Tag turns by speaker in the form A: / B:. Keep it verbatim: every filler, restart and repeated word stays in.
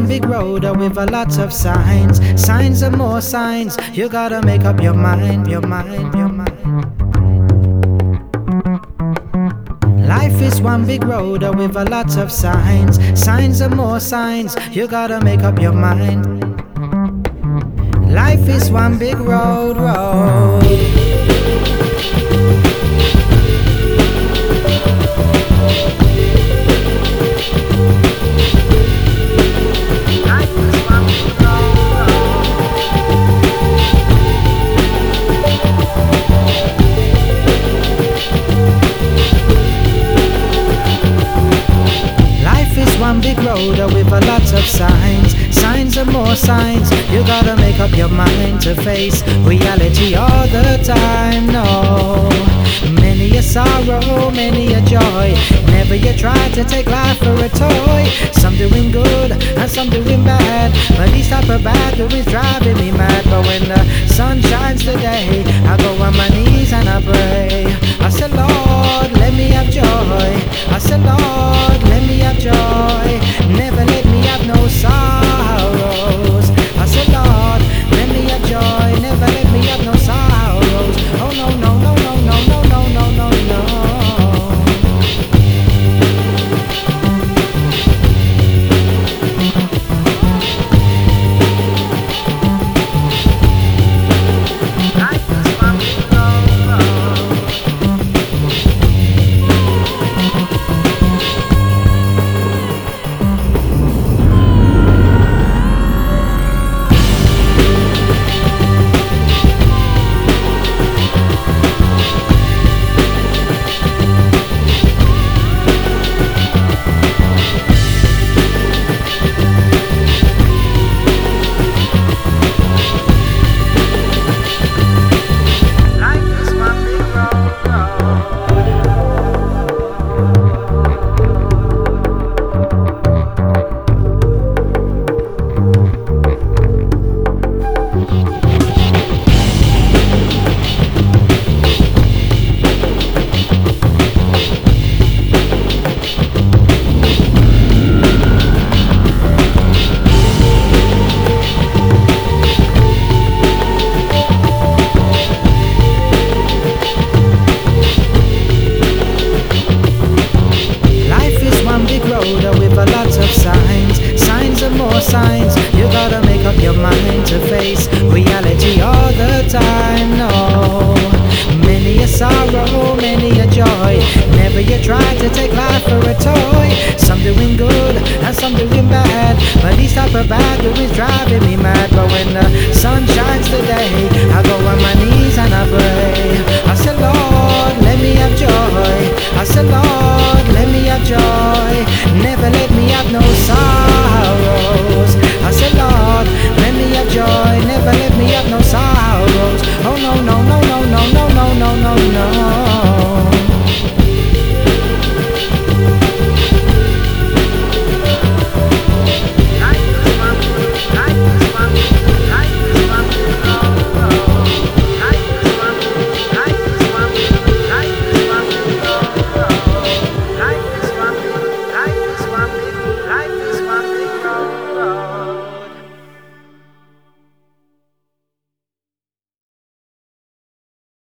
A: one big road with a lot of signs, signs and more signs. You gotta make up your mind, your mind, your mind. Life is one big road with a lot of signs, signs and more signs. You gotta make up your mind. Life is one big road, road. One big road with a lot of signs, signs and more signs. You gotta make up your mind to face reality all the time. No, many a sorrow, many a joy. Never you try to take life for a toy. Some doing good and some doing bad, but these type of bad doings driving me mad. But when the sun shines today, I go on my knees and I pray. I said, Lord, let me have joy. I said, Lord, let me have joy. Never let me have no sorrows. I said, Lord, let me have joy. Never let me have no sorrows. Oh no, no, no, no, no, no, no, no, no, no. With a lot of signs, signs and more signs. You gotta make up your mind to face reality all the time. No, many a sorrow, many a joy. Never you try to take life for a toy. Some doing good and some doing bad, but these type of bad doings driving me mad. But when the sun shines today, I go on my knees and I pray.